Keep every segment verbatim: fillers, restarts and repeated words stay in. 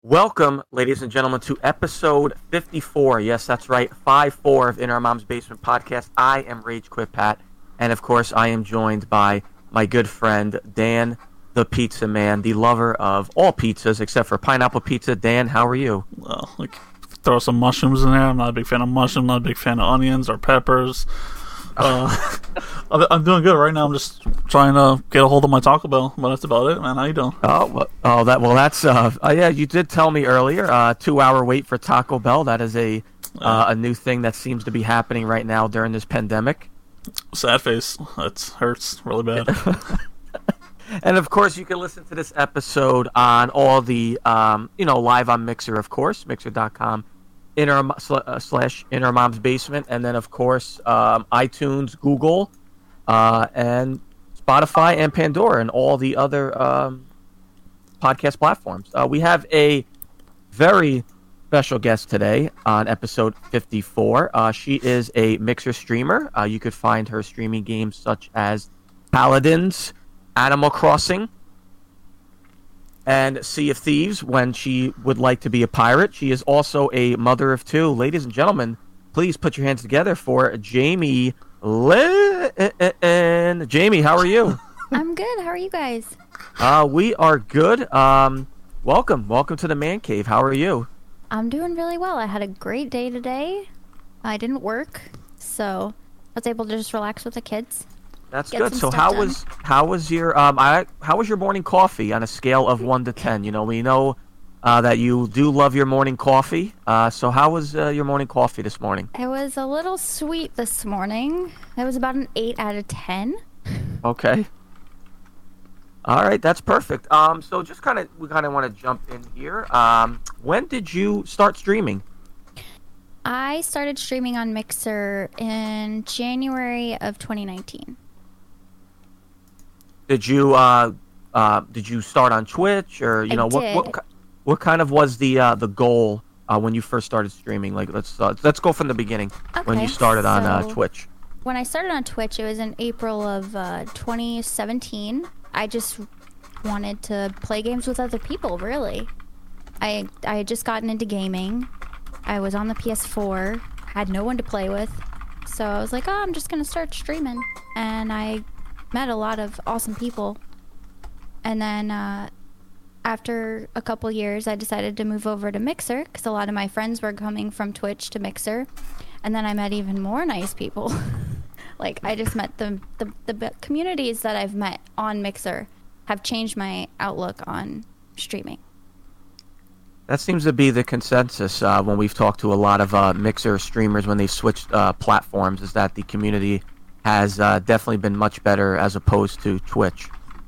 Welcome, ladies and gentlemen, to episode fifty-four. Yes, that's right, five four of In Our Mom's Basement podcast. I am Rage Quit Pat, and of course, I am joined by my good friend, Dan, the Pizza Man, the lover of all pizzas except for pineapple pizza. Dan, how are you? Well, like, throw some mushrooms in there. I'm not a big fan of mushrooms, not a big fan of onions or peppers. Uh, I'm doing good right now. I'm just trying to get a hold of my Taco Bell, but that's about it, man. How you doing? Oh, well, oh, that well, that's uh, uh, yeah. You did tell me earlier. Uh, two-hour wait for Taco Bell. That is a uh, a new thing that seems to be happening right now during this pandemic. Sad face. That hurts really bad. And of course, you can listen to this episode on all the, um, you know, live on Mixer, of course, mixer dot com. In our uh, slash In Our Mom's Basement, and then of course um, iTunes, Google, uh, and Spotify and Pandora, and all the other um, podcast platforms. Uh, we have a very special guest today on episode fifty-four. Uh, she is a Mixer streamer. Uh, you could find her streaming games such as Paladins, Animal Crossing, and Sea of Thieves when she would like to be a pirate. She is also a mother of two. Ladies and gentlemen, please put your hands together for Jamie Lynn. Jamie, how are you? I'm good. How are you guys? Uh, we are good. Um, welcome. Welcome to the Man Cave. How are you? I'm doing really well. I had a great day today. I didn't work, so I was able to just relax with the kids. That's Get good. some So stuff how done. was how was your um I how was your morning coffee on a scale of one to ten? You know, we know uh, that you do love your morning coffee. Uh, so how was uh, your morning coffee this morning? It was a little sweet this morning. It was about an eight out of ten. Okay. All right, that's perfect. Um, so just kind of we kind of want to jump in here. Um, when did you start streaming? I started streaming on Mixer in January of twenty nineteen. Did you uh, uh, did you start on Twitch, or you I know what did. what ki- what kind of was the uh, the goal uh, when you first started streaming? Like let's uh, let's go from the beginning when you Okay, started on uh, so- Twitch. When I started on Twitch, it was in April of uh, twenty seventeen. I just wanted to play games with other people, really. I I had just gotten into gaming. I was on the P S four, had no one to play with. So I was like, oh, I'm just going to start streaming. And I met a lot of awesome people. And then uh, after a couple years, I decided to move over to Mixer because a lot of my friends were coming from Twitch to Mixer. And then I met even more nice people. Like, I just met the, the, the be- communities that I've met on Mixer have changed my outlook on streaming. That seems to be the consensus uh, when we've talked to a lot of uh, Mixer streamers when they've switched uh, platforms, is that the community has uh, definitely been much better as opposed to Twitch.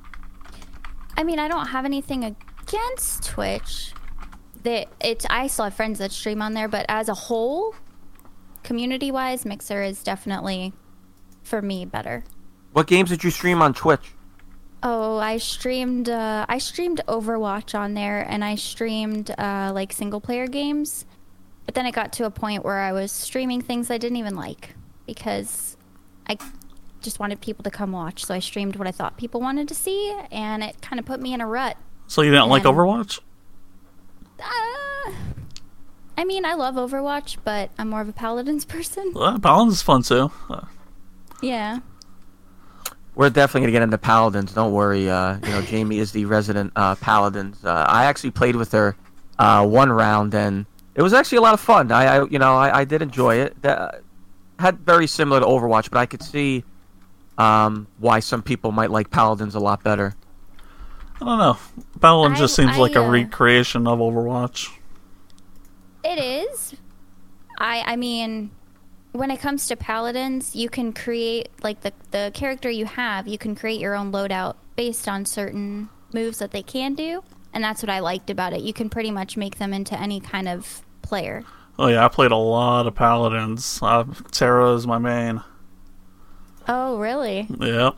I mean, I don't have anything against Twitch. That it's I still have friends that stream on there, but as a whole, community-wise, Mixer is definitely, for me, better. What games did you stream on Twitch? Oh, I streamed. Uh, I streamed Overwatch on there, and I streamed uh, like single-player games. But then it got to a point where I was streaming things I didn't even like because I just wanted people to come watch. So I streamed what I thought people wanted to see, and it kind of put me in a rut. So you didn't like And- Overwatch? Uh, I mean, I love Overwatch, but I'm more of a Paladins person. Uh, Paladins is fun too. Uh, Yeah. We're definitely going to get into Paladins. Don't worry. Uh, you know, Jamie is the resident uh, Paladins. Uh, I actually played with her uh, one round, and it was actually a lot of fun. I, I you know, I, I did enjoy it. That had very similar to Overwatch, but I could see um, why some people might like Paladins a lot better. I don't know. Paladins I- just seems I, like a uh, recreation of Overwatch. It is. I I mean, when it comes to Paladins, you can create, like, the, the character you have, you can create your own loadout based on certain moves that they can do. And that's what I liked about it. You can pretty much make them into any kind of player. Oh yeah, I played a lot of Paladins. Uh, Terra is my main. Oh, really? Yep.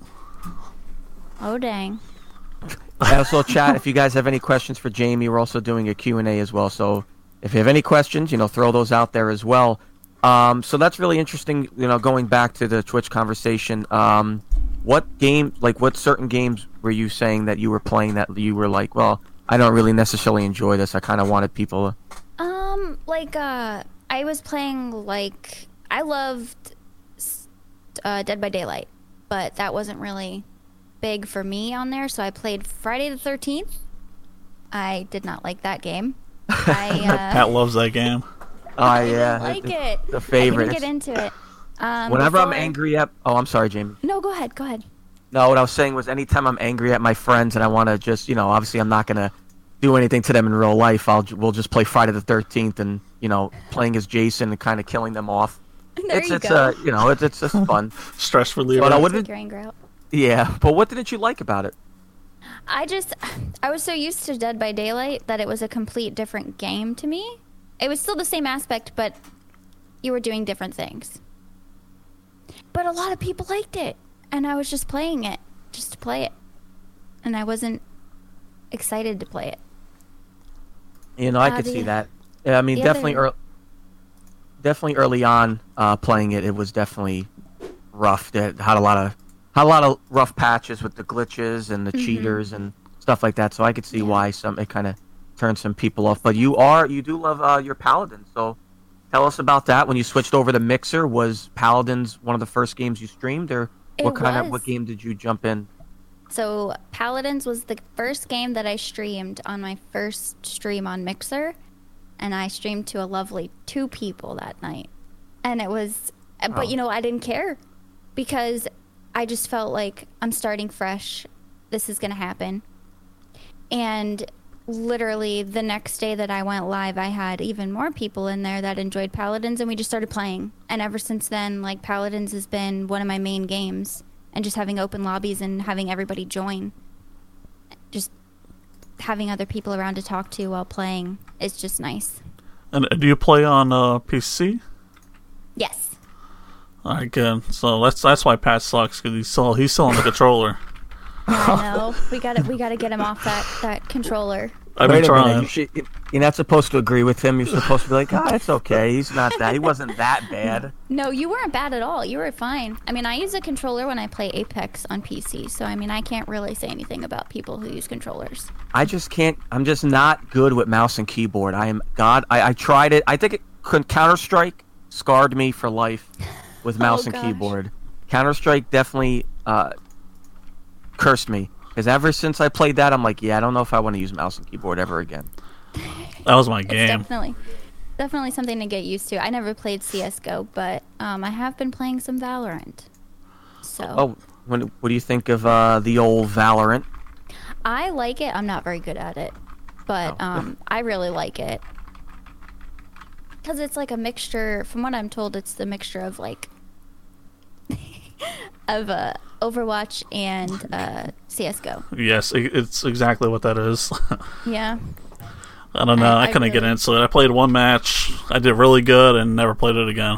Oh, dang. And also, chat, if you guys have any questions for Jamie, we're also doing a Q and A as well. So if you have any questions, you know, throw those out there as well. Um, so that's really interesting, you know, going back to the Twitch conversation. Um, what game, like what certain games were you saying that you were playing that you were like, well, I don't really necessarily enjoy this. I kind of wanted people. Um, like uh, I was playing like I loved uh, Dead by Daylight, but that wasn't really big for me on there. So I played Friday the thirteenth. I did not like that game. I, uh, Pat loves that game. Oh I yeah, didn't like it, it. the favorite. I couldn't get into it. Um, Whenever I'm before- angry at, oh, I'm sorry, Jamie. No, go ahead. Go ahead. No, what I was saying was, anytime I'm angry at my friends and I want to just, you know, obviously I'm not gonna do anything to them in real life. I'll we'll just play Friday the thirteenth and, you know, playing as Jason and kind of killing them off. There it's you it's go. uh you know it's it's just fun. Stress reliever. But I Take wouldn't. your anger out. Yeah, but what didn't you like about it? I just, I was so used to Dead by Daylight that it was a complete different game to me. It was still the same aspect, but you were doing different things. But a lot of people liked it, and I was just playing it, just to play it. And I wasn't excited to play it. You know, I Uh, could the- see that. Yeah, I mean, the definitely, other- ear- definitely early on uh, playing it, it was definitely rough. It had a lot of had a lot of rough patches with the glitches and the Mhm. cheaters and stuff like that. So I could see Yeah. why some it kind of turned some people off. But you are you do love uh, your Paladin, so tell us about that. When you switched over to Mixer, was Paladins one of the first games you streamed, or what It kind of was. what game did you jump in? So Paladins was the first game that I streamed on my first stream on Mixer, and I streamed to a lovely two people that night. And it was, Oh. but you know, I didn't care because I just felt like I'm starting fresh. This is going to happen. And literally the next day that I went live, I had even more people in there that enjoyed Paladins, and we just started playing. And ever since then, like, Paladins has been one of my main games. And just having open lobbies and having everybody join. Just having other people around to talk to while playing is just nice. And do you play on uh, P C? Yes. All right, good. So that's that's why Pat sucks, because he's still he's still on the controller. I know. We got to we got to get him off that that controller. I've Wait been a minute, trying. you should, you're not supposed to agree with him. You're supposed to be like, oh, it's okay. He's not that. He wasn't that bad. No, you weren't bad at all. You were fine. I mean, I use a controller when I play Apex on P C, so I mean, I can't really say anything about people who use controllers. I just can't. I'm just not good with mouse and keyboard. I am God. I, I tried it. I think it, Counter Strike scarred me for life with mouse Oh, and gosh. keyboard. Counter Strike definitely uh, cursed me because ever since I played that, I'm like, yeah, I don't know if I want to use mouse and keyboard ever again. That was my It's game. definitely definitely something to get used to. I never played C S G O, but um, I have been playing some Valorant. So Oh, when, what do you think of uh, the old Valorant? I like it. I'm not very good at it, but Oh. um, I really like it because it's like a mixture. From what I'm told, it's the mixture of like of uh, Overwatch and uh, C S G O. Yes, it, it's exactly what that is. Yeah. I don't know. I- I, I couldn't get really- into it. I played one match. I did really good and never played it again.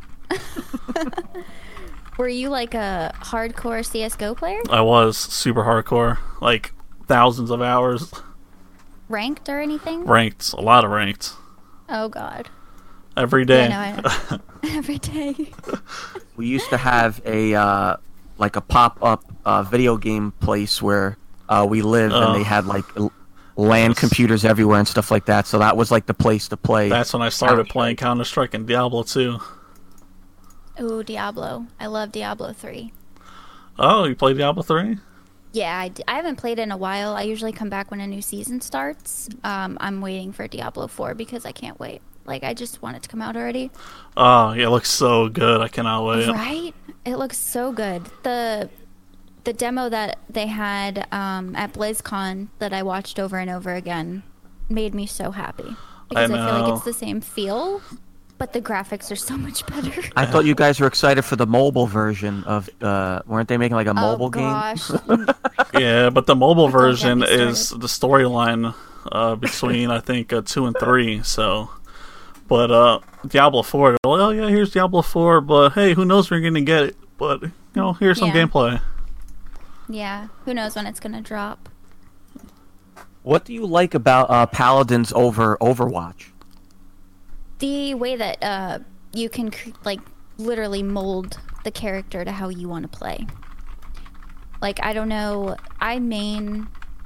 Were you like a hardcore C S G O player, I was super hardcore, like thousands of hours, ranked or anything? ranked, a lot of ranked, Oh God. every day. Yeah, no, I, every day. We used to have a uh, like a pop up uh, video game place where uh, we lived, Oh. and they had like l- LAN computers everywhere and stuff like that. So that was like the place to play. That's when I started playing Counter Strike and Diablo two. Ooh, Diablo. I love Diablo three. Oh, you played Diablo three? Yeah, I, d- I haven't played it in a while. I usually come back when a new season starts. Um, I'm waiting for Diablo four because I can't wait. Like, I just want it to come out already. Oh, yeah, it looks so good. I cannot wait. Right? It looks so good. The the demo that they had um, at BlizzCon that I watched over and over again made me so happy. Because I, feel like know. it's the same feel, but the graphics are so much better. I thought you guys were excited for the mobile version of. Uh, weren't they making like a mobile oh, game? gosh. Yeah, but the mobile Don't get version me is started. the storyline uh, between, I think, uh, two and three, so... But uh, Diablo four, they're like, oh yeah, here's Diablo four, but hey, who knows when you're going to get it? But, you know, here's some Yeah. gameplay. Yeah, who knows when it's going to drop. What do you like about uh, Paladins over Overwatch? The way that uh, you can cr- like literally mold the character to how you want to play. Like, I don't know, I main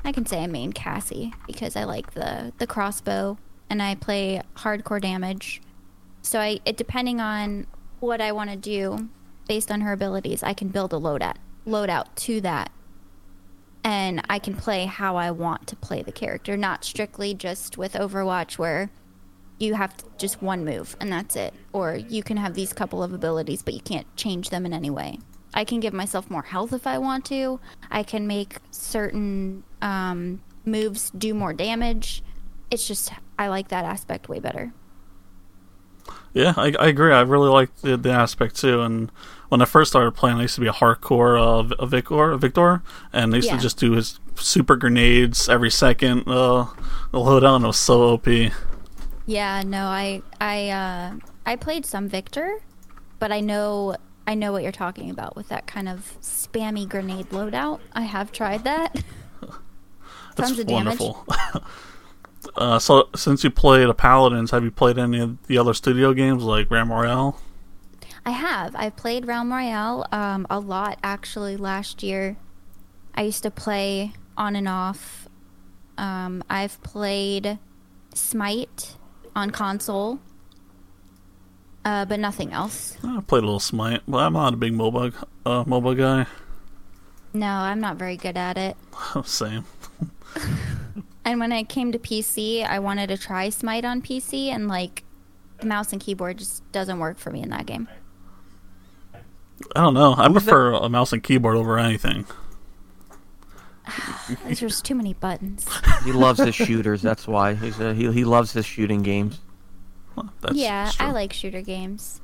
I can say I main Cassie because I like the, the crossbow and I play hardcore damage. So I, it, depending on what I want to do based on her abilities, I can build a loadout, loadout to that. And I can play how I want to play the character, not strictly just with Overwatch where you have to, just one move and that's it. Or you can have these couple of abilities, but you can't change them in any way. I can give myself more health if I want to. I can make certain um, moves do more damage. It's just, I like that aspect way better. Yeah, I, I agree. I really like the, the aspect too. And when I first started playing, I used to be a hardcore uh, a Victor, a Victor, and I used Yeah. to just do his super grenades every second. Uh, the loadout was so O P. Yeah, no, I I uh, I played some Victor, but I know I know what you're talking about with that kind of spammy grenade loadout. I have tried that. That's Tons of damage. wonderful. uh, so, since you played a Paladins, have you played any of the other studio games like Realm Royale? I have. I played Realm Royale um, a lot actually last year. I used to play on and off. Um, I've played Smite on console, uh, but nothing else. I played a little Smite, but I'm not a big MOBA uh, MOBA guy. No, I'm not very good at it. Same. And when I came to P C, I wanted to try Smite on P C, and like the mouse and keyboard just doesn't work for me in that game. I don't know. I prefer a mouse and keyboard over anything. There's just too many buttons. He loves his shooters. That's why he's a, he he loves his shooting games. Well, that's, yeah, that's true. I like shooter games.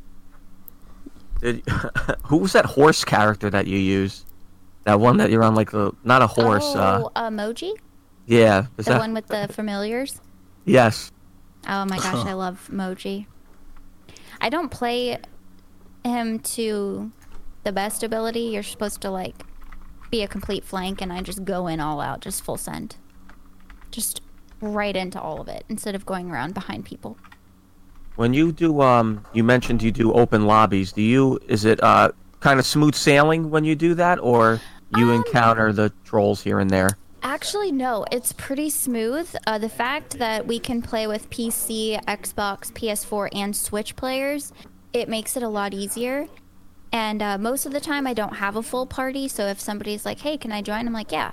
Did, who was that horse character that you use? That one that you're on, like the not a horse. Oh, uh, Emoji? yeah, is The that, one with the familiars? yes. Oh my gosh, I love Moji. I don't play him to the best ability. You're supposed to like be a complete flank, and I just go in all out, just full send. Just right into all of it instead of going around behind people. When you do, um, you mentioned you do open lobbies. Do you? Is it uh kind of smooth sailing when you do that, or you Um, encounter the trolls here and there? Actually, no. It's pretty smooth. Uh, the fact that we can play with P C, Xbox, P S four, and Switch players, it makes it a lot easier. And uh, most of the time, I don't have a full party, so if somebody's like, hey, can I join? I'm like, yeah.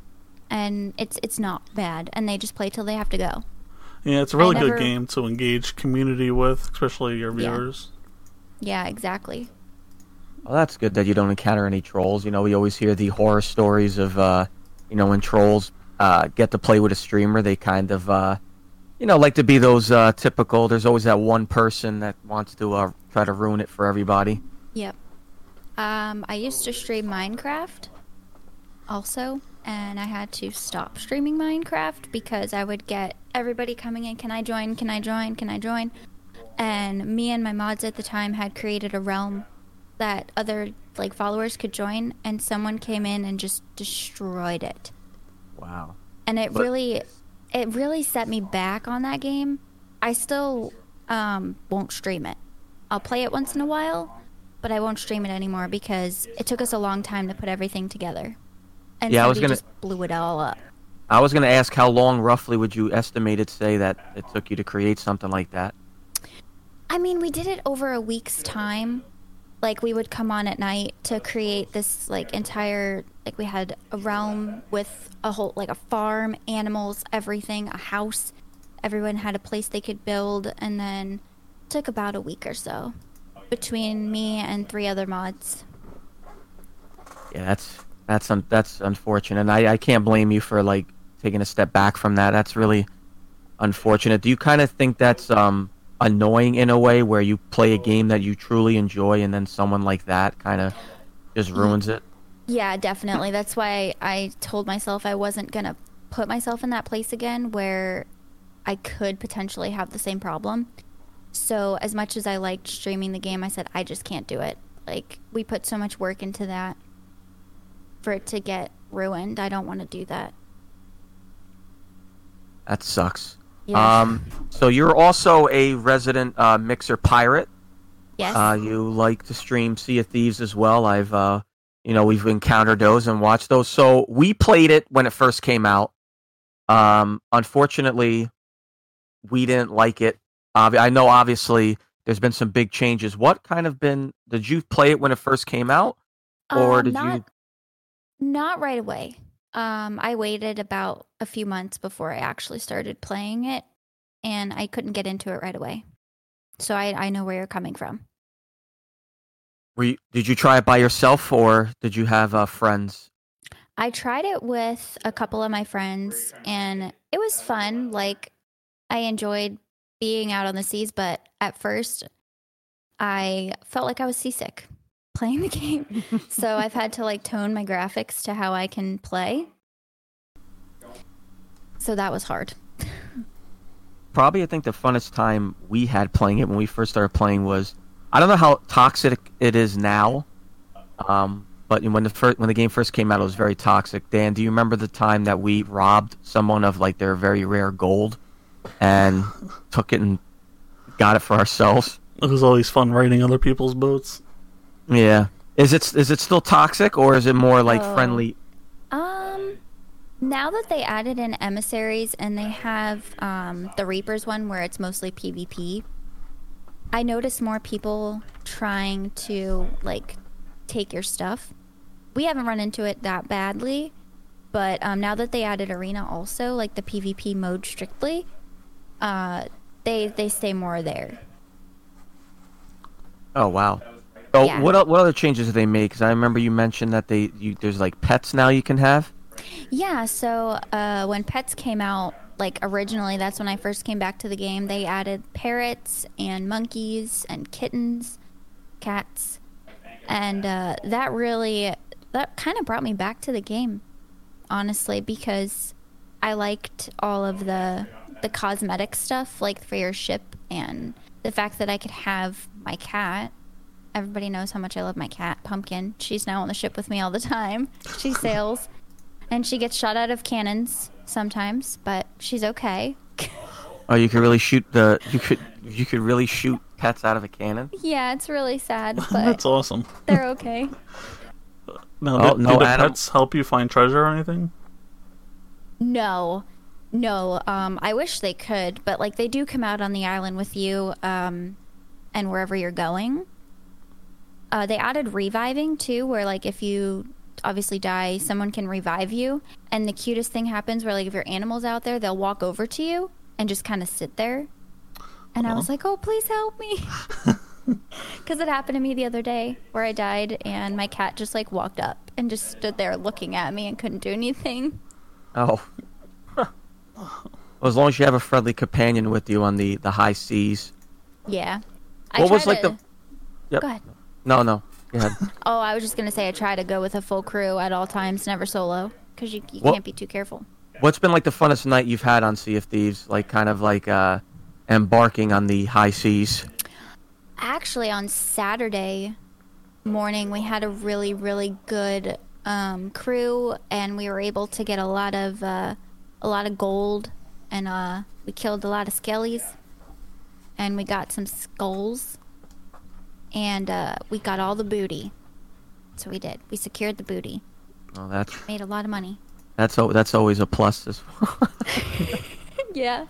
And it's it's not bad, and they just play till they have to go. Yeah, it's a really I good never- game to engage community with, especially your Yeah. viewers. Yeah, exactly. Well, that's good that you don't encounter any trolls. You know, we always hear the horror stories of, uh, you know, when trolls uh, get to play with a streamer, they kind of, uh, you know, like to be those uh, typical. There's always that one person that wants to uh, try to ruin it for everybody. Yep. Um, I used to stream Minecraft also, and I had to stop streaming Minecraft because I would get everybody coming in, can I join, can I join, can I join? And me and my mods at the time had created a realm that other like followers could join, and someone came in and just destroyed it. Wow. And it But- really it really set me back on that game. I still um, won't stream it. I'll play it once in a while, but I won't stream it anymore because it took us a long time to put everything together. And Yeah, I was somebody gonna- just blew it all up. I was going to ask how long roughly would you estimate it, say, that it took you to create something like that? I mean, we did it over a week's time. Like, we would come on at night to create this, like, entire, like, we had a realm with a whole, like, a farm, animals, everything, a house. Everyone had a place they could build, and then it took about a week or so between me and three other mods. Yeah, that's that's un- that's unfortunate. And I, I can't blame you for, like, taking a step back from that. That's really unfortunate. Do you kind of think that's um annoying in a way where you play a game that you truly enjoy and then someone like that kind of just ruins it? Yeah, definitely. That's why I told myself I wasn't going to put myself in that place again where I could potentially have the same problem. So as much as I liked streaming the game, I said, I just can't do it. Like, we put so much work into that for it to get ruined. I don't want to do that. That sucks. Yeah. Um, so you're also a resident uh, Mixer pirate. Yes. Uh, you like to stream Sea of Thieves as well. I've uh, you know, we've encountered those and watched those. So we played it when it first came out. Um, unfortunately, we didn't like it. Obvi- I know, obviously, there's been some big changes. What kind of been? Did you play it when it first came out, or Uh, did not, you? Not right away. Um, I waited about a few months before I actually started playing it, and I couldn't get into it right away. So I, I know where you're coming from. Were you, did you try it by yourself, or did you have uh, friends? I tried it with a couple of my friends, and it was fun. Like, I enjoyed being out on the seas, but at first, I felt like I was seasick playing the game. So I've had to like tone my graphics to how I can play. So that was hard. Probably, I think the funnest time we had playing it when we first started playing was, I don't know how toxic it is now, um, but when the first, when the game first came out, it was very toxic. Dan, do you remember the time that we robbed someone of like their very rare gold and took it and got it for ourselves? It was always fun raiding other people's boats. Yeah. Is it is it still toxic, or is it more like Oh. friendly? Um, now that they added in emissaries and they have um, the Reapers one where it's mostly PvP, I notice more people trying to like take your stuff. We haven't run into it that badly, but um, now that they added arena also, like the PvP mode strictly, uh, they they stay more there. Oh wow. Oh, Yeah. what o- what other changes did they make? Because I remember you mentioned that they you, there's like pets now you can have. Yeah, so uh, when pets came out, like originally, that's when I first came back to the game. They added parrots and monkeys and kittens, cats, and uh, that really that kind of brought me back to the game, honestly, because I liked all of the the cosmetic stuff, like for your ship, and the fact that I could have my cat. Everybody knows how much I love my cat, Pumpkin. She's now on the ship with me all the time. She sails. And she gets shot out of cannons sometimes, but she's okay. Oh, you could really shoot the you could you could really shoot pets out of a cannon. Yeah, it's really sad, but That's awesome. they're okay. Now, Oh, did, no did the anim- pets help you find treasure or anything? No, no. Um, I wish they could, but like they do come out on the island with you, um, and wherever you're going. Uh, they added reviving too, where like if you obviously die, someone can revive you, and the cutest thing happens where like if your animal's out there, they'll walk over to you and just kind of sit there. And I was like, oh, please help me. Because it happened to me the other day where I died and my cat just like walked up and just stood there looking at me and couldn't do anything. Oh. Well, as long as you have a friendly companion with you on the, the high seas. Yeah. I What was try like to- the? Yep. Go ahead. No, no. Go ahead. Oh, I was just going to say I try to go with a full crew at all times, never solo. Because you, you Well- can't be too careful. What's been like the funnest night you've had on Sea of Thieves? Like kind of like uh, embarking on the high seas. Actually, on Saturday morning, we had a really, really good um, crew, and we were able to get a lot of uh, a lot of gold, and uh, we killed a lot of skellies, and we got some skulls, and uh, we got all the booty. So we did. We secured the booty. Oh, that's Made a lot of money. that's al- that's always a plus as well. Yeah.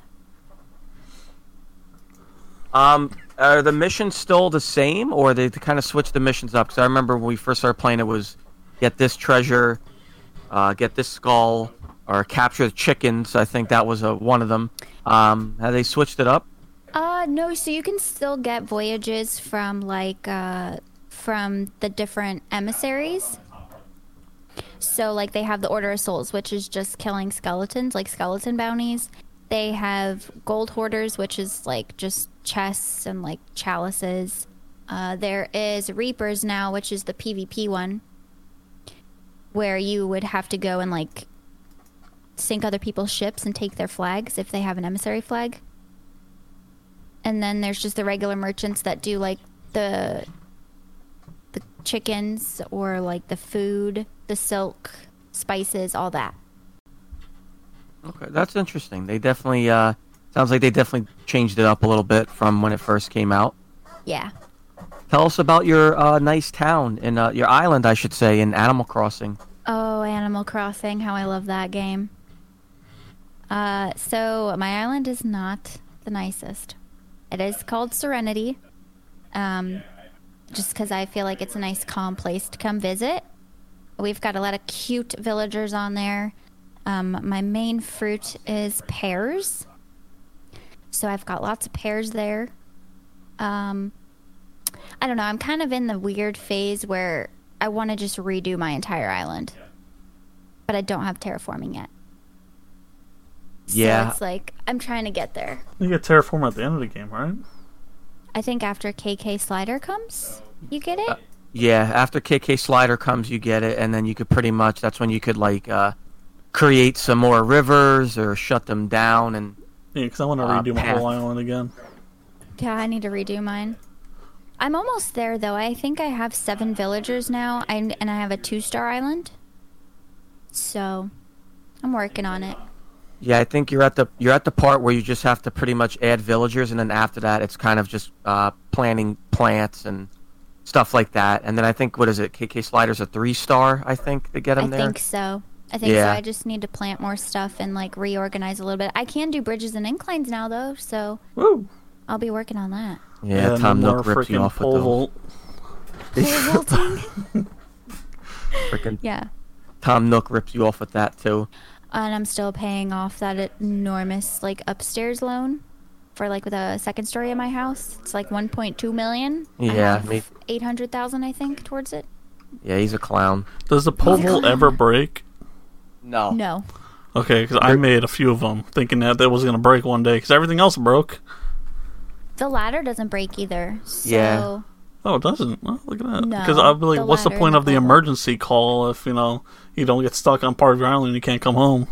Um, are the missions still the same, or they kind of switched the missions up? Because I remember when we first started playing, it was get this treasure, uh, get this skull, or capture the chickens. I think that was a, one of them. Um, have they switched it up? Uh, no, so you can still get voyages from, like, uh, from the different emissaries. So, like, they have the Order of Souls, which is just killing skeletons, like skeleton bounties. They have Gold Hoarders, which is, like, just chests and, like, chalices. Uh, there is Reapers now, which is the PvP one, where you would have to go and, like, sink other people's ships and take their flags if they have an emissary flag. And then there's just the regular merchants that do like the the chickens or like the food, the silk, spices, all that. Okay, that's interesting. They definitely uh, sounds like they definitely changed it up a little bit from when it first came out. Yeah. tell us about your uh, nice town in uh, your island, I should say, in Animal Crossing. Oh, Animal Crossing, how I love that game. Uh, so my island is not the nicest. It is called Serenity, um, just because I feel like it's a nice, calm place to come visit. We've got a lot of cute villagers on there. Um, my main fruit is pears, so I've got lots of pears there. Um, I don't know. I'm kind of in the weird phase where I want to just redo my entire island, but I don't have terraforming yet. Yeah. So it's like, I'm trying to get there. You get terraform at the end of the game, right? I think after K K Slider comes, you get it? Uh, yeah, after K K Slider comes, you get it, and then you could pretty much, that's when you could, like, uh, create some more rivers or shut them down. And Yeah, because I want to Uh, redo my path. whole island again. Yeah, I need to redo mine. I'm almost there, though. I think I have seven villagers now, and, and I have a two-star island. So, I'm working on it. Yeah, I think you're at the you're at the part where you just have to pretty much add villagers, and then after that, it's kind of just uh, planting plants and stuff like that. And then I think, what is it? K K Slider's a three star, I think, to get I him there. think so. I think Yeah. so. I just need to plant more stuff and, like, reorganize a little bit. I can do bridges and inclines now, though, so Woo! I'll be working on that. Yeah, Tom no Nook more rips you freaking off with pole those. vault. Pole vaulting? Freaking Yeah. Tom Nook rips you off with that too. And I'm still paying off that enormous, like, upstairs loan for, like, the second story of my house. It's like one point two million. I Yeah, have me- eight hundred thousand, I think, towards it. Yeah, he's a clown. Does the pole vault ever break? No. No. Okay, because I made a few of them thinking that that was going to break one day because everything else broke. The ladder doesn't break either. So Yeah. Oh, it doesn't? Oh, look at that. No, Because I'll be like, the what's the ladder point and of the the pole vault. emergency call if, you know, you don't get stuck on part of your island and you can't come home?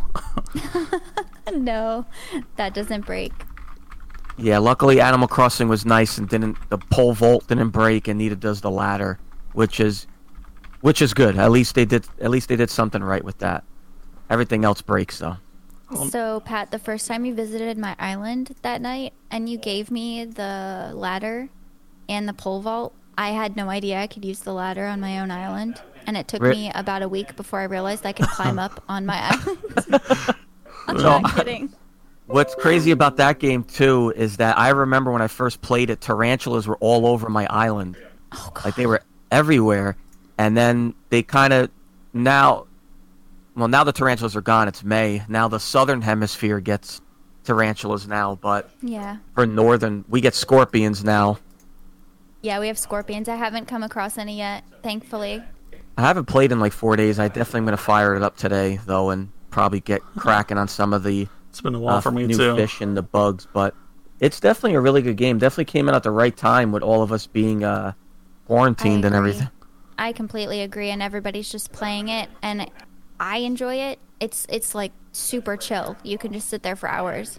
no, that doesn't break. Yeah, luckily Animal Crossing was nice and didn't the pole vault didn't break, and neither does the ladder, which is which is good. At least they did at least they did something right with that. Everything else breaks though. So, Pat, the first time you visited my island that night and you gave me the ladder and the pole vault, I had no idea I could use the ladder on my own island. And it took Re- me about a week before I realized I could climb up on my island. I'm No. not kidding. What's crazy about that game too is that I remember when I first played it, tarantulas were all over my island. Oh, God. Like they were everywhere, and then they kind of now, well, now the tarantulas are gone. It's May now. The southern hemisphere gets tarantulas now, but Yeah. for northern, we get scorpions now. Yeah, we have scorpions. I haven't come across any yet, thankfully. I haven't played in like four days. I definitely am gonna fire it up today though, and probably get cracking on some of the It's been a while uh, for me, new too. fish and the bugs. But it's definitely a really good game. Definitely came in at the right time with all of us being uh, quarantined I and agree. everything. I completely agree, and everybody's just playing it, and I enjoy it. It's it's like super chill. You can just sit there for hours.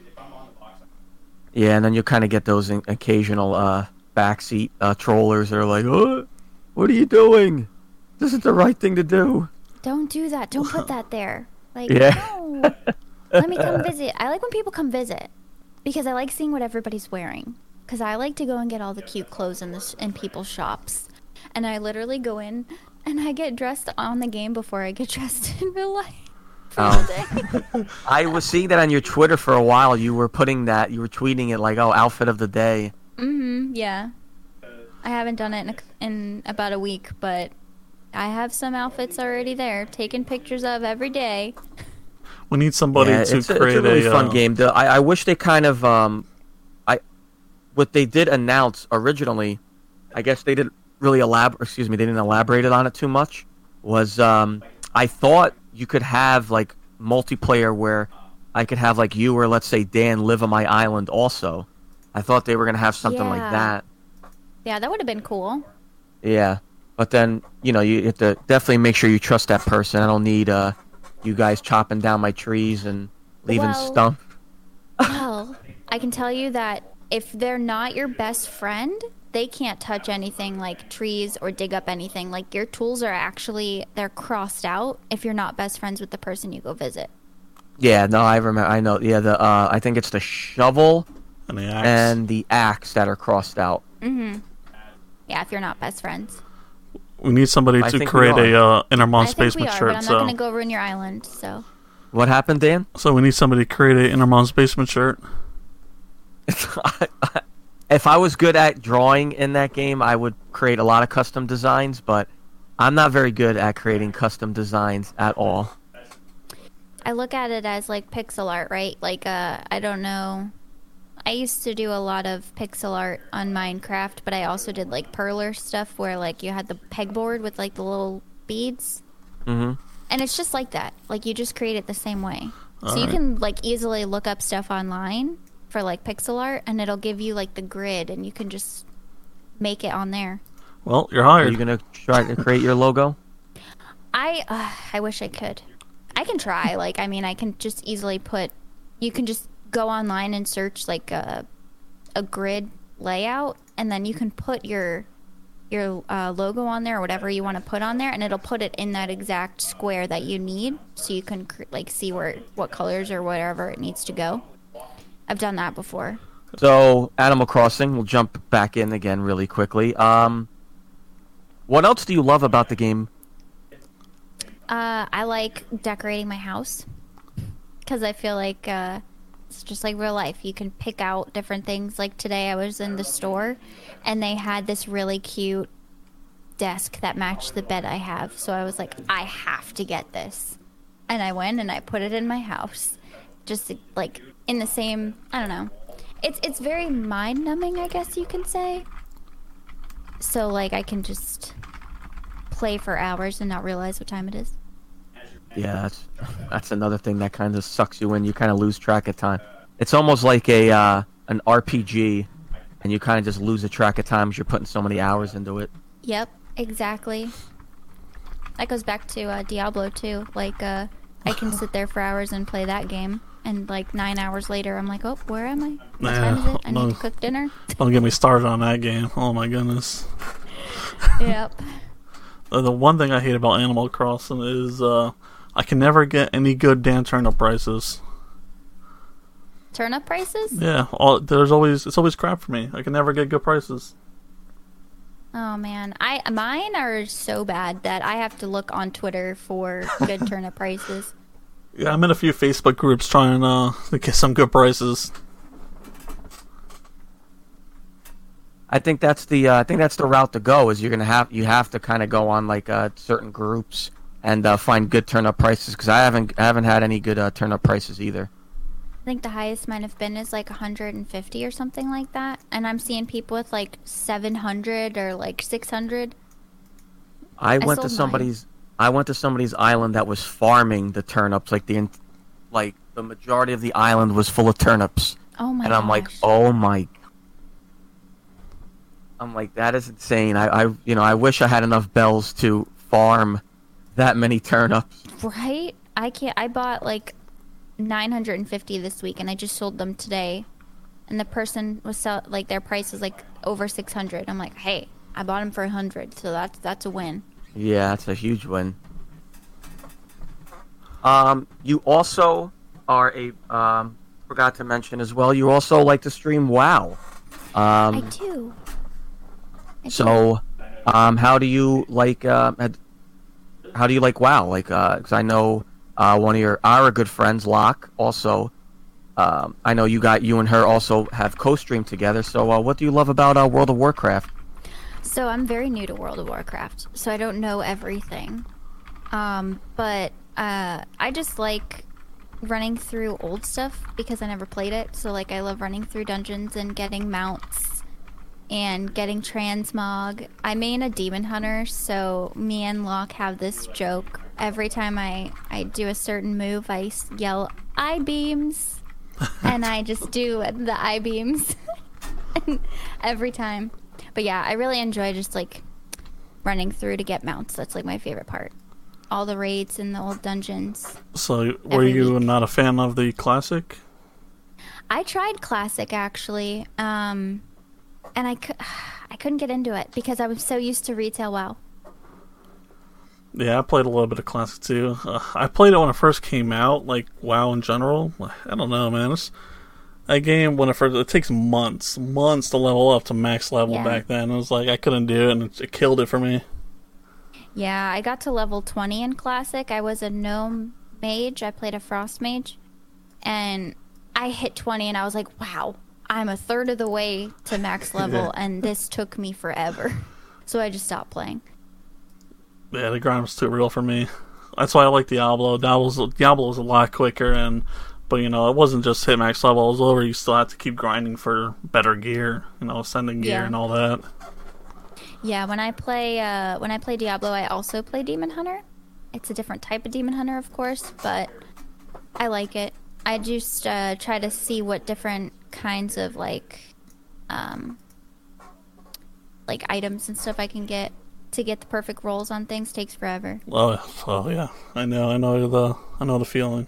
Yeah, and then you kind of get those in- occasional uh, backseat uh, trollers that are like, "Oh, what are you doing? This is the right thing to do." Don't do that. Don't put that there. Like, Yeah. no. Let me come visit. I like when people come visit because I like seeing what everybody's wearing. Because I like to go and get all the cute clothes in this in people's shops, and I literally go in and I get dressed on the game before I get dressed in real life. For Oh. the day. I was seeing that on your Twitter for a while. You were putting that, you were tweeting it like, "Oh, outfit of the day." Mm-hmm. Yeah. I haven't done it in, a, in about a week, but I have some outfits already there, taking pictures of every day. We need somebody Yeah, to it's, a, create it's a really fun uh, game. The, I, I wish they kind of, um, I, what they did announce originally, I guess they didn't really elaborate. Excuse me, they didn't elaborate on it too much. Was um, I thought you could have like multiplayer where I could have like you or let's say Dan live on my island also. I thought they were gonna have something like Yeah. that. Yeah, that would have been cool. Yeah, but then you know you have to definitely make sure you trust that person. I don't need uh, you guys chopping down my trees and leaving Well- stump. Well, I can tell you that if they're not your best friend, they can't touch anything like trees or dig up anything. Like your tools are actually they're crossed out if you're not best friends with the person you go visit. Yeah, no, I remember. I know. Yeah, the uh, I think it's the shovel and the axe. and the axe that are crossed out. Mm-hmm. Yeah, if you're not best friends. We need somebody I to think create we a are. uh, Inner I Mom's think we Basement are, shirt. but I'm so. not going to go ruin your island, so. What happened, Dan? So we need somebody to create a Inner Mom's Basement shirt. If I was good at drawing in that game, I would create a lot of custom designs, but I'm not very good at creating custom designs at all. I look at it as like pixel art, right? Like, uh, I don't know. I used to do a lot of pixel art on Minecraft, but I also did like perler stuff where like you had the pegboard with like the little beads. Mm-hmm. And it's just like that. Like you just create it the same way. All so you right. can like easily look up stuff online for like pixel art and it'll give you like the grid and you can just make it on there. Well, you're Are hired. you gonna try to create your logo? I uh, I wish I could. I can try. Like I mean, I can just easily put. You can just go online and search like a a grid layout, and then you can put your your uh, logo on there or whatever you want to put on there, and it'll put it in that exact square that you need, so you can cr- like see where what colors or whatever it needs to go. I've done that before. So, Animal Crossing, we'll jump back in again really quickly. Um, what else do you love about the game? Uh, I like decorating my house because I feel like uh, it's just like real life. You can pick out different things. Like today, I was in the store, and they had this really cute desk that matched the bed I have. So I was like, I have to get this, and I went and I put it in my house, just like in the same. I don't know. It's it's very mind numbing, I guess you can say. So like I can just play for hours and not realize what time it is. Yeah, that's, that's another thing that kind of sucks you in. You kind of lose track of time. It's almost like a uh, an R P G, and you kind of just lose a track of time as you're putting so many hours into it. Yep, exactly. That goes back to uh, Diablo too. Like, uh, I can sit there for hours and play that game, and like nine hours later, I'm like, oh, where am I? What time is it? I need to cook dinner. Don't get me started on that game. Oh my goodness. Yep. Uh, The one thing I hate about Animal Crossing is uh, I can never get any good damn turnip prices. Turnip prices? Yeah, all, there's always it's always crap for me. I can never get good prices. Oh man, I mine are so bad that I have to look on Twitter for good turnip prices. Yeah, I'm in a few Facebook groups trying uh, to get some good prices. I think that's the uh, I think that's the route to go. Is you're gonna have you have to kind of go on like uh, certain groups and uh, find good turnip prices because I haven't I haven't had any good uh, turnip prices either. I think the highest mine have been is like one hundred fifty or something like that, and I'm seeing people with like seven hundred or like six hundred. I went sold to mine. somebody's I went to somebody's island that was farming the turnips. Like the in- like the majority of the island was full of turnips, Oh my and I'm like, gosh. oh my. I'm like, that is insane. I, I you know I wish I had enough bells to farm that many turnips. Right? I can't. I bought like nine hundred fifty this week, and I just sold them today. And the person was sell like their price was like over six hundred. I'm like, hey, I bought them for a hundred, so that's that's a win. Yeah, that's a huge win. Um, you also are a um forgot to mention as well. You also like to stream WoW. I Um, do. I do. so, um, how do you like uh, had- how do you like WoW? Like, uh, because I know uh, one of your our good friends, Locke, also. Um, I know you got you and her also have co-streamed together. So, uh, what do you love about uh, World of Warcraft? So I'm very new to World of Warcraft, so I don't know everything. Um, but uh, I just like running through old stuff because I never played it. So like I love running through dungeons and getting mounts and getting transmog. I main a demon hunter, so me and Locke have this joke. Every time I, I do a certain move, I s- yell, "I beams," and I just do the I beams every time. But yeah, I really enjoy just like running through to get mounts. That's like my favorite part. All the raids in the old dungeons. So, were Every you week. not a fan of the classic? I tried classic actually, um, and I, cou- I couldn't get into it because I was so used to retail WoW. Yeah, I played a little bit of classic too. Uh, I played it when it first came out, like WoW in general. I don't know, man. It's, a game when it first it takes months, months to level up to max level Yeah. back then. It was like I couldn't do it, and it, it killed it for me. Yeah, I got to level twenty in Classic. I was a gnome mage. I played a frost mage. And I hit twenty and I was like, wow, I'm a third of the way to max level Yeah. and this took me forever. So I just stopped playing. Yeah, the grind was too real for me. That's why I like Diablo. Diablo's, Diablo was a lot quicker, and but you know it wasn't just hit max level. It was over. You still had to keep grinding for better gear, you know, ascending gear Yeah. and all that. Yeah, when I play uh, when I play Diablo, I also play Demon Hunter. It's a different type of Demon Hunter, of course, but I like it. I just uh, try to see what different kinds of like, um, like items and stuff I can get to get the perfect rolls on things. Takes forever. Oh, oh yeah, I know, I know the, I know the feeling.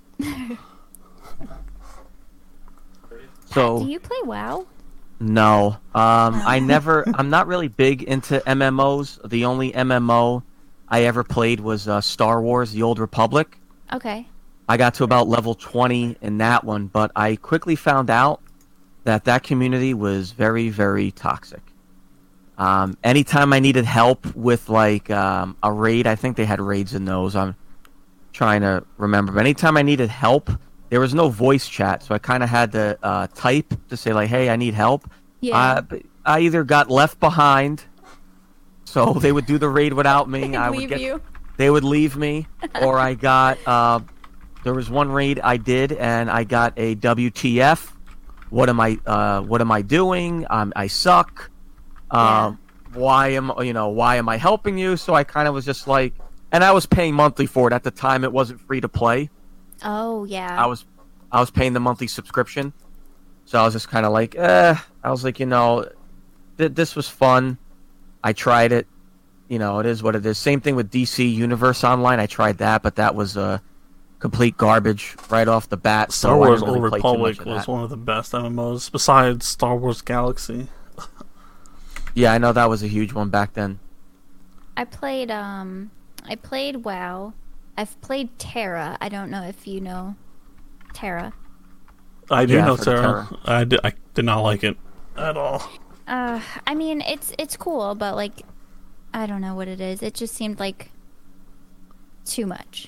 So Do you play WoW? no, um, I never. I'm not really big into M M Os. The only M M O I ever played was uh, Star Wars: The Old Republic. Okay. I got to about level twenty in that one, but I quickly found out that that community was very, very toxic. Um, anytime I needed help with like um, a raid, I think they had raids in those. I'm trying to remember, but anytime I needed help, there was no voice chat, so I kind of had to uh, type to say like, "Hey, I need help." Yeah. Uh, but I either got left behind, so they would do the raid without me. I would Leave get, you. they would leave me, or I got. Uh, there was one raid I did, and I got a W T F. What am I? Uh, what am I doing? Um, I suck. Uh, Why am you know? Why am I helping you? So I kind of was just like, and I was paying monthly for it at the time. It wasn't free to play. Oh yeah. I was, I was paying the monthly subscription. So I was just kind of like, eh. I was like, you know, th- this was fun. I tried it. You know, it is what it is. Same thing with D C Universe Online. I tried that, but that was uh, complete garbage right off the bat. Star so Wars I didn't Old really play too much Republic of was that. one of the best M M Os besides Star Wars Galaxy. Yeah, I know that was a huge one back then. I played um I played WoW. I've played Terra. I don't know if you know Terra. I do Yeah, know for the Terra. Terra. I did, I did not like it at all. Uh I mean it's it's cool, but like I don't know what it is. It just seemed like too much.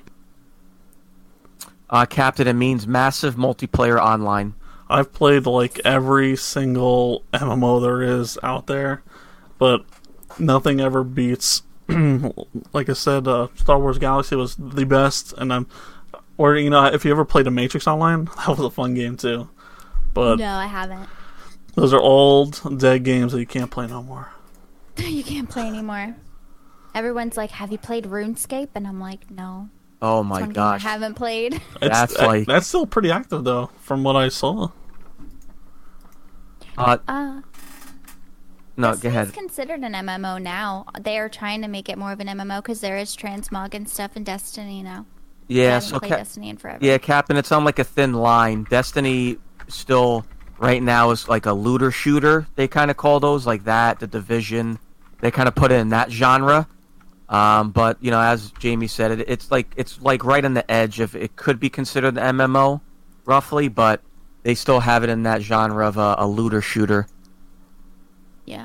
Uh, Captain, it means massive multiplayer online. I've played like every single M M O there is out there, but nothing ever beats. Like I said, uh, Star Wars Galaxy was the best, and I'm, or you know, if you ever played a Matrix Online, that was a fun game too. But No, I haven't. those are old, dead games that you can't play no more. You can't play anymore. Everyone's like, "Have you played RuneScape?" And I'm like, "No." Oh It's my one game gosh. I haven't played. It's, That's uh, like- that's still pretty active though, from what I saw. Uh, Uh no, Destiny's go ahead. considered an M M O now. They are trying to make it more of an M M O because there is transmog and stuff in Destiny now. I Yeah, haven't so played Ca- Destiny in forever. yeah, Captain, it's on like a thin line. Destiny still right now is like a looter shooter. They kind of call those like that. The Division, they kind of put it in that genre. Um, but you know, as Jamie said, it, it's like it's like right on the edge of it could be considered an M M O, roughly, but they still have it in that genre of a, a looter shooter. Yeah.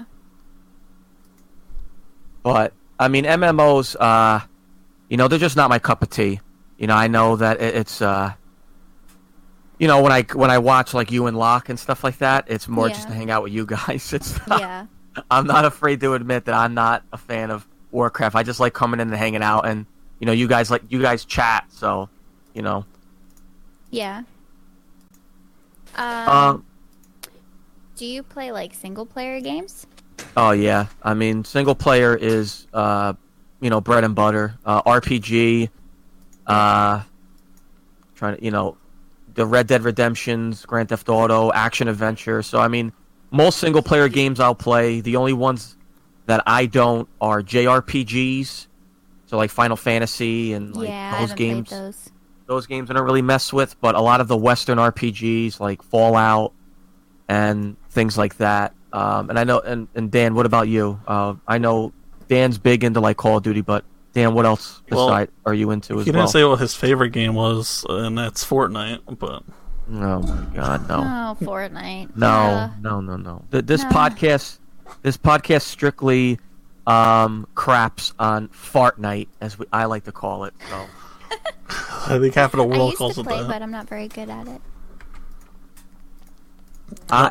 But I mean, M M Os, uh, you know, they're just not my cup of tea. You know, I know that it, it's, uh, you know, when I when I watch like you and Locke and stuff like that, it's more just Yeah. to hang out with you guys. It's not, Yeah. I'm not afraid to admit that I'm not a fan of Warcraft. I just like coming in and hanging out, and you know, you guys like you guys chat, so you know. Yeah. Um, Um. do you play like single player games? Oh yeah, I mean, single player is, uh, you know, bread and butter. Uh, R P G, uh, trying to, you know, the Red Dead Redemptions, Grand Theft Auto, action adventure. So I mean, most single player games I'll play. The only ones that I don't are J R P Gs. So like Final Fantasy and like yeah, I those haven't games. played those. Those games I don't really mess with, but a lot of the Western R P Gs like Fallout and things like that. Um, and I know, and, and Dan, what about you? Uh, I know Dan's big into like Call of Duty, but Dan, what else Well, beside are you into as He well? didn't say what his favorite game was, and that's Fortnite. But Oh my God, no. Oh, Fortnite. No, Yeah. no, no, no. Th- This No. podcast, this podcast strictly um, craps on fart night, as we, I like to call it. So I think half of the I world used calls to it play, that. but I'm not very good at it. I.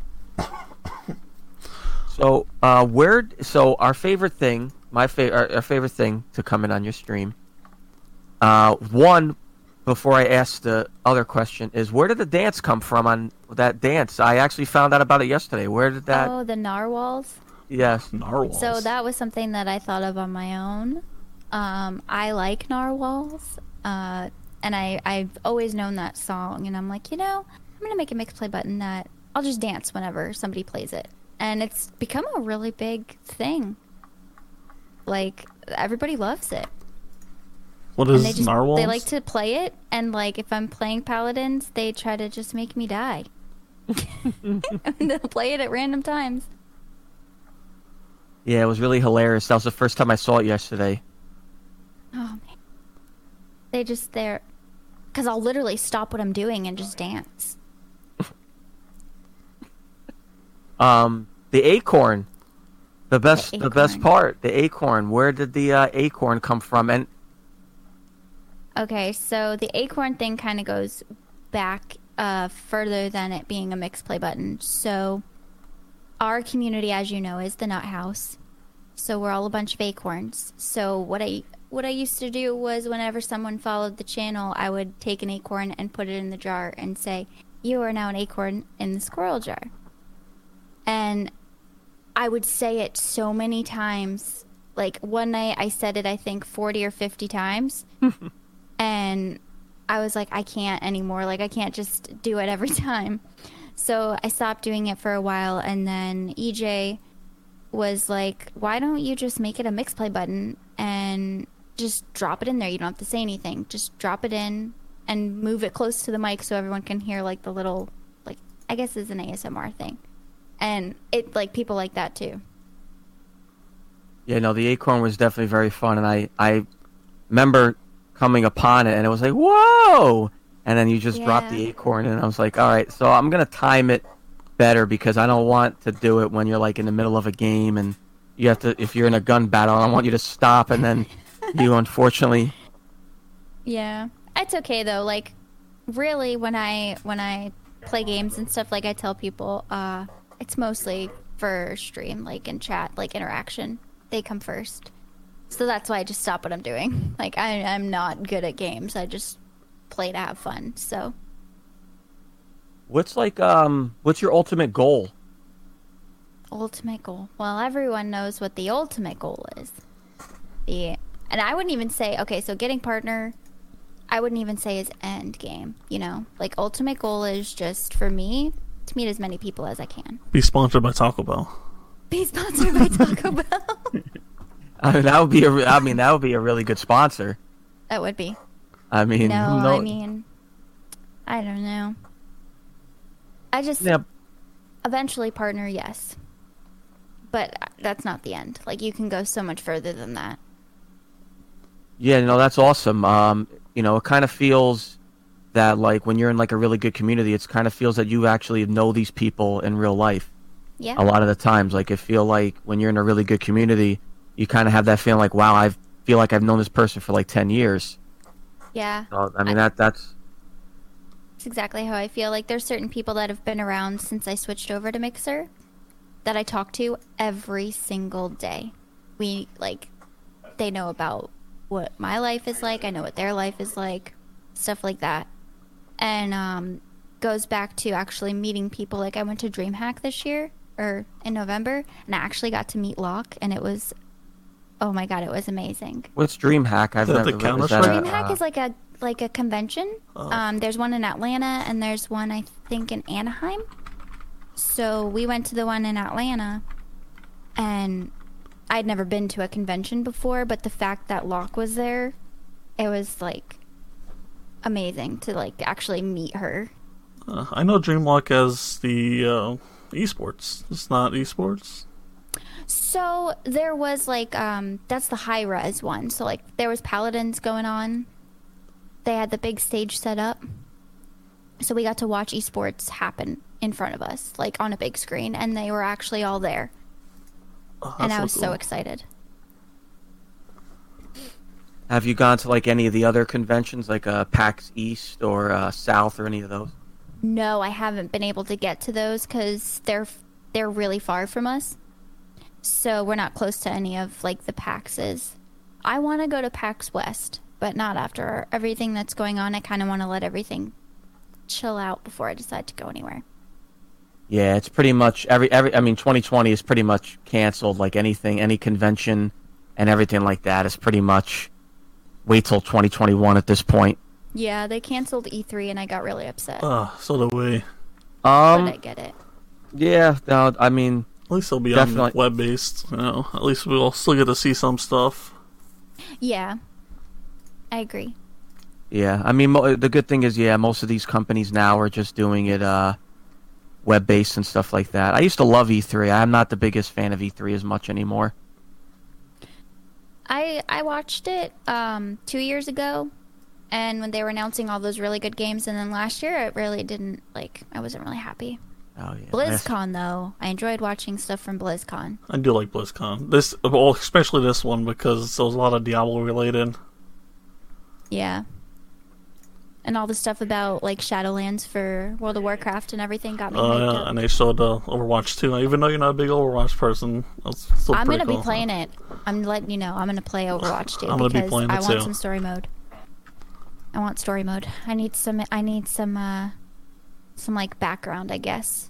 So uh, where? So our favorite thing, my favorite, our, our favorite thing to come in on your stream. Uh, one, before I ask the other question, is where did the dance come from on that dance? I actually found out about it yesterday. Where did that? Oh, the narwhals. Yes. Narwhals. So that was something that I thought of on my own. Um, I like narwhals, uh, and I I've always known that song, and I'm like, you know, I'm gonna make a mix play button that I'll just dance whenever somebody plays it, and it's become a really big thing. Like everybody loves it. What And is they just narwhals? they like to play it, and like if I'm playing paladins, they try to just make me die. And they'll play it at random times. Yeah, it was really hilarious. That was the first time I saw it yesterday. Oh man, they just they're because I'll literally stop what I'm doing and just dance. Um, the acorn, the best, the, The best acorn. part, the acorn. Where did the uh, acorn come from? And Okay, so the acorn thing kind of goes back uh, further than it being a mix play button. So our community, as you know, is the Nut House. So we're all a bunch of acorns. So what I what I used to do was whenever someone followed the channel, I would take an acorn and put it in the jar and say, "You are now an acorn in the squirrel jar." And I would say it so many times. Like one night I said it I think forty or fifty times. And I was like, I can't anymore. Like, I can't just do it every time. So I stopped doing it for a while. And then E J was like, why don't you just make it a mix play button and just drop it in there? You don't have to say anything. Just drop it in and move it close to the mic so everyone can hear, like, the little, like, I guess it's an A S M R thing. And it, like, people like that too. yeah, no, the acorn was definitely very fun. And I, I remember coming upon it, and it was like, whoa! And then you just dropped the Yeah. acorn, and I was like, all right, so I'm gonna time it better because I don't want to do it when you're like in the middle of a game and you have to. If you're in a gun battle, I don't want you to stop, and then you unfortunately. Yeah, it's okay though. Like, really, when I when I play games and stuff, like I tell people, uh, it's mostly for stream, like in chat, like interaction. They come first, so that's why I just stop what I'm doing. Like, I, I'm not good at games. I just play to have fun. So, What's like um? What's your ultimate goal? ultimate goal. Well, everyone knows what the ultimate goal is. The and I wouldn't even say okay. So getting partner. I wouldn't even say is end game, you know? Like, ultimate goal is just, for me, to meet as many people as I can. Be sponsored by Taco Bell. Be sponsored by Taco Bell. I mean, that would be a. re- I mean, that would be a really good sponsor. That would be. I mean, No, who knows? I mean, I don't know. I just, yeah, eventually partner, yes. But that's not the end. Like, you can go so much further than that. yeah, no, that's awesome. Um, you know, it kind of feels that like when you're in like a really good community, it's kind of feels that you actually know these people in real life. Yeah. A lot of the times, like, I feel like when you're in a really good community, you kind of have that feeling like, wow, I feel like I've known this person for like ten years. Yeah. So, I mean, that that's That's exactly how I feel. Like, there's certain people that have been around since I switched over to Mixer that I talk to every single day. We, like, they know about what my life is like. I know what their life is like. Stuff like that. And, um, goes back to actually meeting people. Like, I went to DreamHack this year, or in November, and I actually got to meet Locke, and it was, oh my god, it was amazing. what's DreamHack. I've Is that never. the is Counter-Strike? that a, DreamHack uh, is like a like a convention. Oh. Um, there's one in Atlanta and there's one I think in Anaheim. So we went to the one in Atlanta, and I'd never been to a convention before, but the fact that Locke was there, it was like amazing to like actually meet her. Uh, I know DreamLock as the uh, esports. It's not esports. So there was like um that's the high res one. So like there was paladins going on. They had the big stage set up. So we got to watch esports happen in front of us, like on a big screen, and they were actually all there. Oh, And I so was cool. so excited. Have you gone to like any of the other conventions, like uh, PAX East or uh, South or any of those? No, I haven't been able to get to those because they're they're really far from us. So we're not close to any of like the PAXs. I want to go to PAX West, but not after everything that's going on. I kind of want to let everything chill out before I decide to go anywhere. Yeah, it's pretty much every every. I mean, twenty twenty is pretty much canceled. Like anything, any convention, and everything like that is pretty much wait till twenty twenty-one at this point. Yeah, they canceled E three and I got really upset. Ah, so do we. Um, but I get it. yeah, no, I mean, At least it'll be Definitely. on web-based, you know. At least we'll still get to see some stuff. Yeah, I agree. yeah, I mean, mo- the good thing is, yeah, most of these companies now are just doing it uh, web-based and stuff like that. I used to love E three. I'm not the biggest fan of E three as much anymore. I I watched it um two years ago, and when they were announcing all those really good games, and then last year it really didn't like. I wasn't really happy. Oh yeah, BlizzCon though, I enjoyed watching stuff from BlizzCon. I do like BlizzCon. This, well, especially this one, because there was a lot of Diablo related. Yeah. And all the stuff about like Shadowlands for World of Warcraft and everything got me Oh hyped yeah, up. and they showed uh, Overwatch too. Even though you're not a big Overwatch person, that's still I'm pretty gonna cool. be playing it. I'm letting you know. I'm gonna play Overwatch too I'm gonna be because playing it I want too. some story mode. I want story mode. I need some. I need some. uh Some like background, I guess.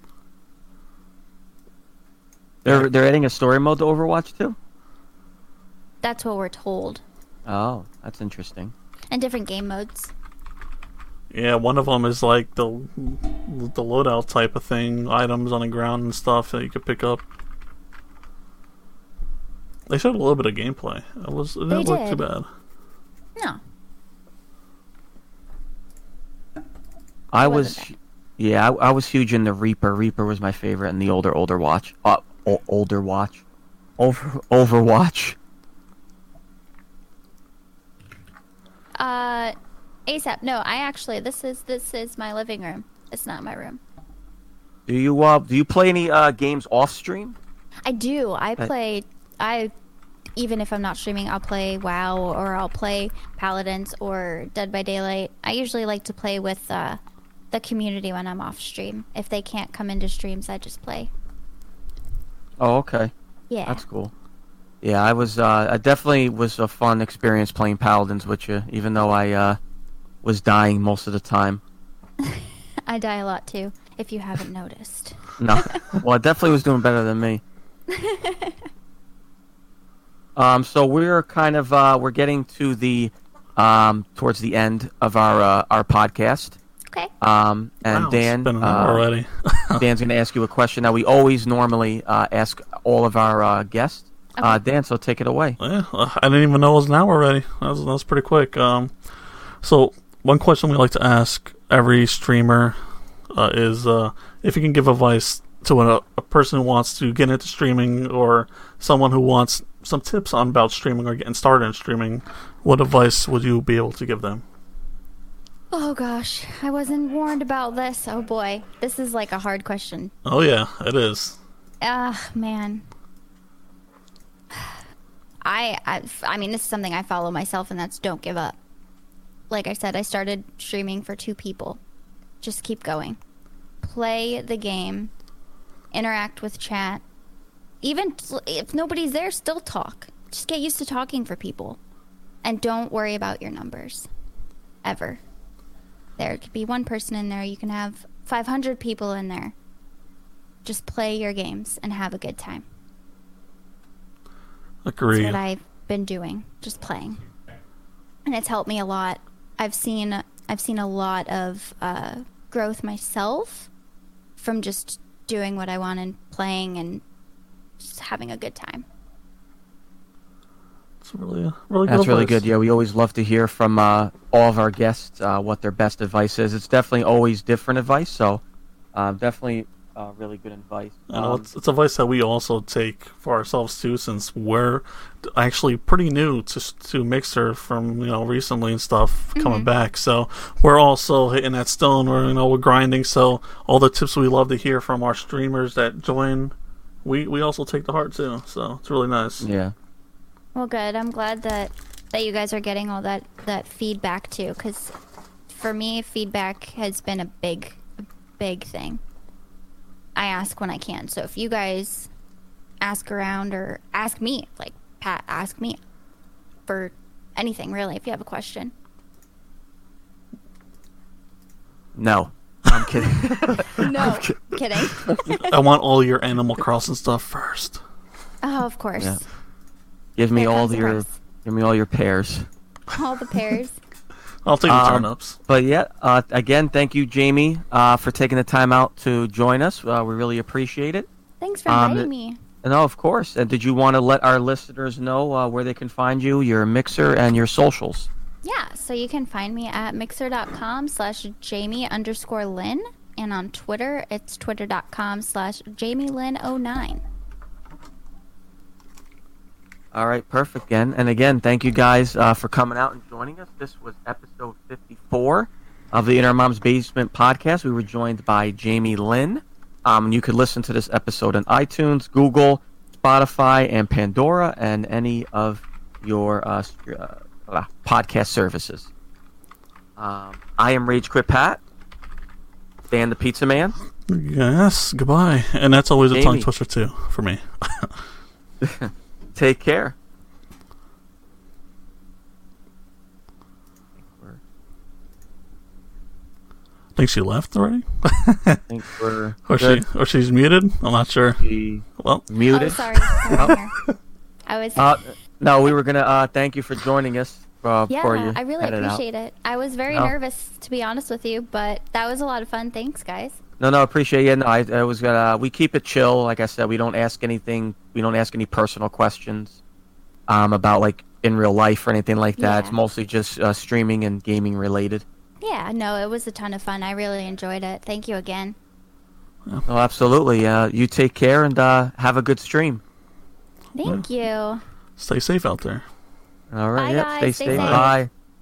They're they're adding a story mode to Overwatch too. That's what we're told. Oh, that's interesting. And different game modes. Yeah, one of them is like the the loadout type of thing, items on the ground and stuff that you could pick up. They showed a little bit of gameplay. It was it didn't They look too did. bad. No. I It was, wasn't yeah, I, I was huge in the Reaper. Reaper was my favorite in the older older watch. Uh, o- older watch, over Overwatch. Uh, ASAP. No, I actually. This is this is my living room. It's not my room. Do you uh do you play any uh games off stream? I do. I Uh, play. I even if I'm not streaming, I'll play WoW or I'll play Paladins or Dead by Daylight. I usually like to play with uh, the community when I'm off stream. If they can't come into streams, I just play. Oh, okay, Yeah. that's cool. Yeah, I was uh I definitely was a fun experience playing Paladins with you, even though I uh was dying most of the time. I die a lot too, if you haven't noticed. No, well, I definitely was doing better than me. Um, so we're kind of uh, we're getting to the um, towards the end of our uh, our podcast. Okay. Um, and Wow, Dan, it's been an uh, hour already. Dan's going to ask you a question that we always normally uh, ask all of our uh, guests. Uh, Dan, so take it away. Yeah, uh, I didn't even know it was an hour already. That was, that was pretty quick. Um, so one question we like to ask every streamer uh, is uh, if you can give advice to a, a person who wants to get into streaming or someone who wants some tips on about streaming or getting started in streaming, what advice would you be able to give them? Oh gosh, I wasn't warned about this. Oh boy, this is like a hard question. Oh yeah, it is. Ah, man. I, I, I mean, this is something I follow myself, and that's don't give up. Like I said, I started streaming for two people. Just keep going. Play the game. Interact with chat. Even t- if nobody's there, still talk. Just get used to talking for people. And don't worry about your numbers. Ever. There could be one person in there. You can have five hundred people in there. Just play your games and have a good time. Agree. That's what I've been doing, just playing, and it's helped me a lot. I've seen I've seen a lot of uh, growth myself from just doing what I want and playing and just having a good time. It's really, uh, really good That's really advice. good. Yeah, we always love to hear from uh, all of our guests uh, what their best advice is. It's definitely always different advice, so uh, definitely uh, really good advice. I know Um, it's, it's advice that we also take for ourselves too, since we're actually pretty new to to Mixer from you know recently and stuff coming Mm-hmm. back. So we're also hitting that stone. We're you know we're grinding. So all the tips we love to hear from our streamers that join, we we also take to heart too. So it's really nice. yeah. Well, good. I'm glad that that you guys are getting all that that feedback too, because for me, feedback has been a big, a big thing. I ask when I can. So if you guys ask around or ask me, like Pat, ask me for anything really. If you have a question. No, I'm kidding. No, kidding. I want all your Animal Crossing stuff first. Oh, of course. Yeah. Give me Here all comes the your, price. give me all your pears. All the pairs. I'll take the Um, turnips. But yeah, uh, again, thank you, Jamie, uh, for taking the time out to join us. Uh, we really appreciate it. Thanks for Um, inviting me. No, of course. And did you want to let our listeners know uh, where they can find you, your Mixer, and your socials? Yeah, so you can find me at mixer.com slash Jamie underscore Lynn. And on Twitter, it's twitter.com slash Jamie Lynn oh nine. All right, perfect. Again, and again, thank you guys uh, for coming out and joining us. This was episode fifty-four of the Inner Mom's Basement podcast. We were joined by Jamie Lynn. Um, you could listen to this episode on iTunes, Google, Spotify, and Pandora, and any of your uh, st- uh, uh, podcast services. Um, I am Rage Quit Pat, Dan the Pizza Man. Yes, goodbye. And that's always a Jamie. tongue twister too for me. Take care. I think she left already. I think we're Or good. she or she's muted. I'm not sure. She Well, Oh, muted. sorry. sorry here. I was... Uh, no, we were gonna uh, thank you for joining us. Uh, yeah, before you I really headed out. appreciate it. I was very No. nervous, to be honest with you, but that was a lot of fun. Thanks, guys. No, no, appreciate it. No, I, I was gonna. We keep it chill. Like I said, we don't ask anything. We don't ask any personal questions, um, about like in real life or anything like that. Yeah. It's mostly just uh, streaming and gaming related. Yeah, no, it was a ton of fun. I really enjoyed it. Thank you again. Oh, absolutely. Uh, you take care and uh, have a good stream. Thank you. stay safe out there. All right. Bye, Yep. guys. Stay Stay safe. safe. Bye.